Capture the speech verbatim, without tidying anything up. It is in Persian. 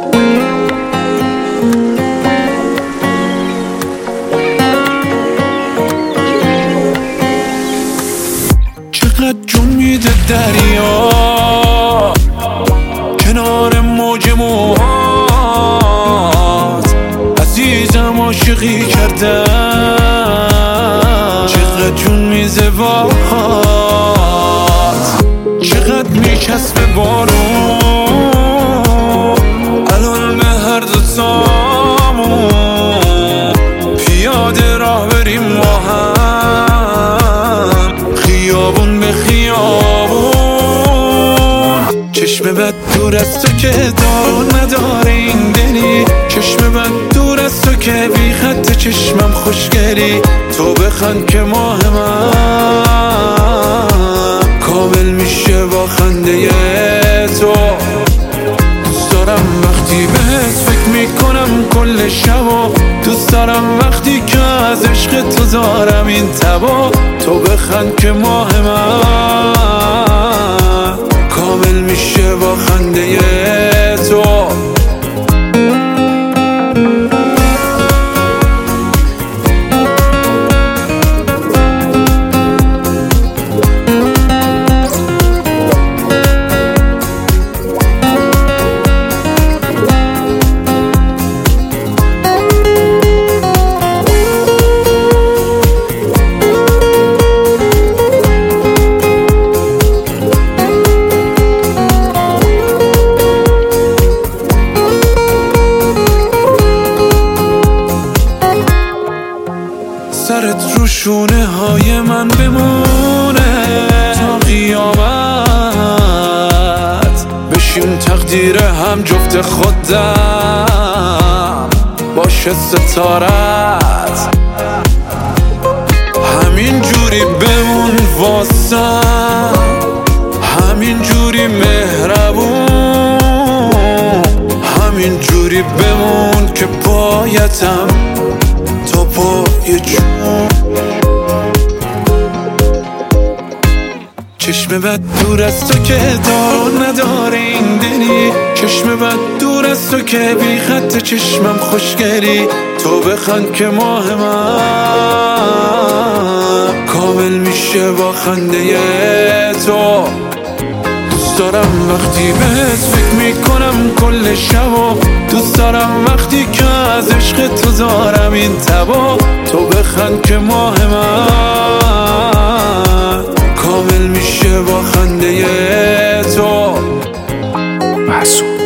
چقدر جون میده دریا کنار موج موهات، عزیزم عاشقی کردم. چقدر جون میزه باهات، چقدر میچسبه بارون الان به هر دو تامون. پیاده راه بریم ما هم، خیابون به خیابون. چشم بد دور از تو که دار نداره این دلی، چشم بد دور از تو که بی خط چشمم خوشگلی. تو بخند که ماه من کامل میشه با خنده تو. دوست دارم وقتی بهت فکر میکنم کل شبا، دوست دارم وقتی که از عشق تو دارم این تبا. تو بخند که ماه من کامل میشه با خنده تو. سرت رو شونه های من بمونه تا قیامت، بشیم تقدیر هم جفت خودم باشه ستارت. همین جوری بمون واسم، همین جوری مهربون، همین جوری بمون که پایتم تا پای جون. چشم بد دور از تو که دار نداره این دلی، چشم بد دور از تو که بی خط چشمم خوشگلی. تو بخند که ماه من کامل میشه با خنده تو. دوست دارم وقتی بهت فکر میکنم کل شبا، دوست دارم وقتی که از عشق تو دارم این تبا. تو بخند که ماه من کامل میشه با خنده تو. محسود